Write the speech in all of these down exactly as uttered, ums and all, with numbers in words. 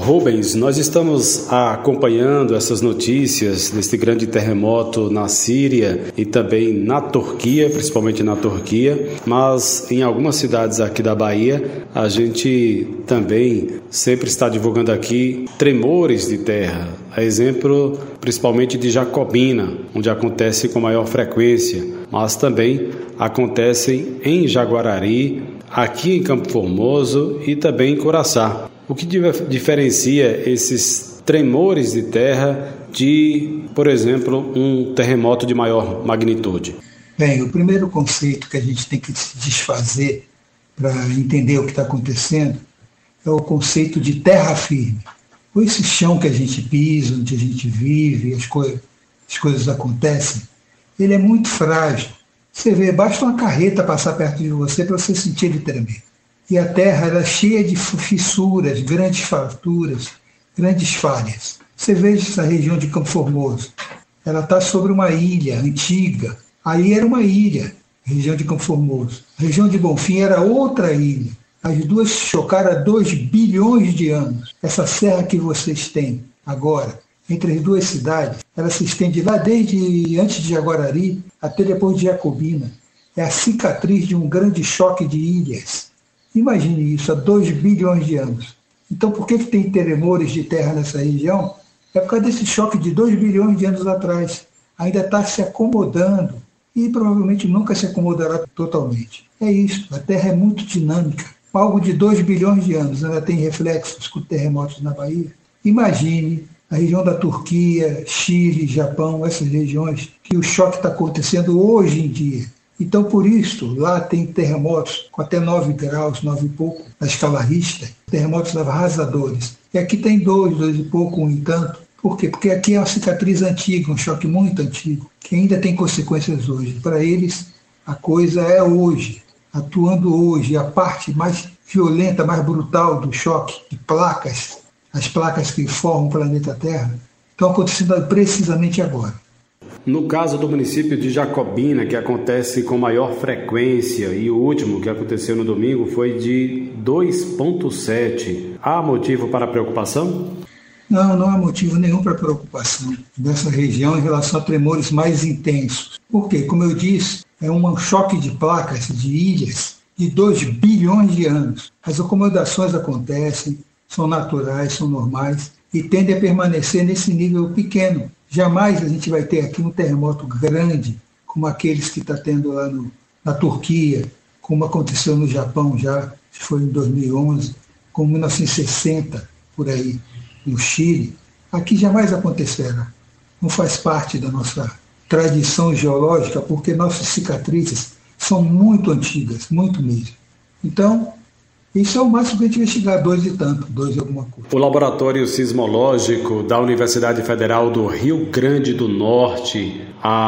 Rubens, nós estamos acompanhando essas notícias deste grande terremoto na Síria e também na Turquia, principalmente na Turquia, mas em algumas cidades aqui da Bahia, a gente também sempre está divulgando aqui tremores de terra, a exemplo principalmente de Jacobina, onde acontece com maior frequência, mas também acontecem em Jaguarari, aqui em Campo Formoso e também em Curaçá. O que diferencia esses tremores de terra de, por exemplo, um terremoto de maior magnitude? Bem, o primeiro conceito que a gente tem que se desfazer para entender o que está acontecendo é o conceito de terra firme. Ou esse chão que a gente pisa, onde a gente vive, as, co- as coisas acontecem, ele é muito frágil. Você vê, basta uma carreta passar perto de você para você sentir ele tremer. E a terra ela é cheia de fissuras, grandes fraturas, grandes falhas. Você veja essa região de Campo Formoso. Ela está sobre uma ilha antiga. Aí era uma ilha, a região de Campo Formoso. A região de Bonfim era outra ilha. As duas chocaram há dois bilhões de anos. Essa serra que vocês têm agora, entre as duas cidades, ela se estende lá desde antes de Jaguarari até depois de Jacobina. É a cicatriz de um grande choque de ilhas. Imagine isso, há dois bilhões de anos. Então, por que, que tem tremores de terra nessa região? É por causa desse choque de dois bilhões de anos atrás. Ainda está se acomodando e provavelmente nunca se acomodará totalmente. É isso, a Terra é muito dinâmica. Algo de dois bilhões de anos ainda tem reflexos com terremotos na Bahia. Imagine a região da Turquia, Chile, Japão, essas regiões que o choque está acontecendo hoje em dia. Então, por isso, lá tem terremotos com até nove graus, nove e pouco, na escala Richter, terremotos arrasadores. E aqui tem dois, dois e pouco, um e tanto. Por quê? Porque aqui é uma cicatriz antiga, um choque muito antigo, que ainda tem consequências hoje. Para eles, a coisa é hoje, atuando hoje. A parte mais violenta, mais brutal do choque de placas, as placas que formam o planeta Terra, estão acontecendo precisamente agora. No caso do município de Jacobina, que acontece com maior frequência, e o último que aconteceu no domingo foi de dois ponto sete, há motivo para preocupação? Não, não há motivo nenhum para preocupação dessa região em relação a tremores mais intensos. Por quê? Como eu disse, é um choque de placas, de ilhas, de dois bilhões de anos. As acomodações acontecem, são naturais, são normais e tendem a permanecer nesse nível pequeno. Jamais a gente vai ter aqui um terremoto grande, como aqueles que está tendo lá no, na Turquia, como aconteceu no Japão já, que foi em dois mil e onze, como em mil novecentos e sessenta, por aí, no Chile. Aqui jamais acontecerá. Não faz parte da nossa tradição geológica, porque nossas cicatrizes são muito antigas, muito mesmo. Então, isso é o máximo que a gente investigar, dois e tanto, dois e alguma coisa. O Laboratório Sismológico da Universidade Federal do Rio Grande do Norte,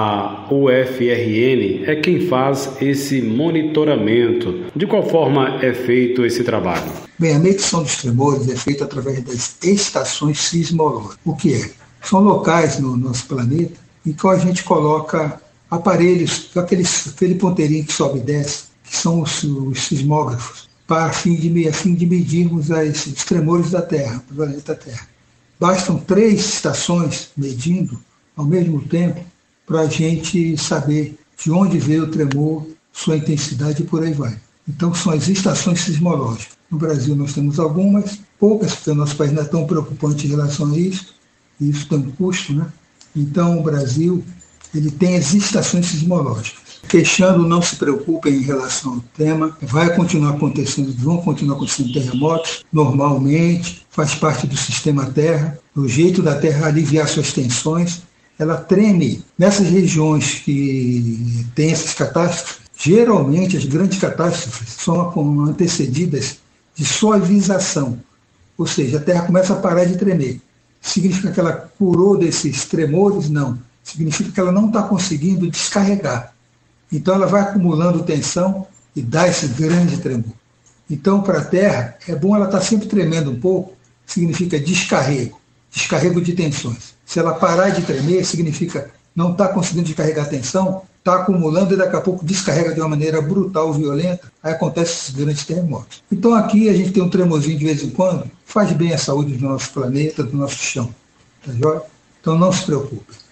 a U F R N, é quem faz esse monitoramento. De qual forma é feito esse trabalho? Bem, a medição dos tremores é feita através das estações sismológicas. O que é? São locais no nosso planeta em que a gente coloca aparelhos, aqueles, aquele ponteirinho que sobe e desce, que são os, os sismógrafos, para a fim de, a fim de medirmos as, os tremores da Terra, do planeta Terra. Bastam três estações medindo ao mesmo tempo para a gente saber de onde veio o tremor, sua intensidade e por aí vai. Então são as estações sismológicas. No Brasil nós temos algumas, poucas, porque o nosso país não é tão preocupante em relação a isso, e isso tem um custo, né? Então o Brasil ele tem as estações sismológicas. Queixando, não se preocupem em relação ao tema, vai continuar acontecendo, vão continuar acontecendo terremotos normalmente, faz parte do sistema Terra, o jeito da Terra aliviar suas tensões, ela treme nessas regiões que tem essas catástrofes. Geralmente as grandes catástrofes são antecedidas de suavização, ou seja, a Terra começa a parar de tremer. Significa que ela curou desses tremores? Não. Significa que ela não está conseguindo descarregar. Então ela vai acumulando tensão e dá esse grande tremor. Então para a Terra é bom ela estar sempre tremendo um pouco, significa descarrego, descarrego de tensões. Se ela parar de tremer, significa não está conseguindo descarregar a tensão, está está acumulando e daqui a pouco descarrega de uma maneira brutal, violenta, aí acontece esses grandes terremotos. Então aqui a gente tem um tremorzinho de vez em quando, faz bem à saúde do nosso planeta, do nosso chão. Tá joia? Então não se preocupe.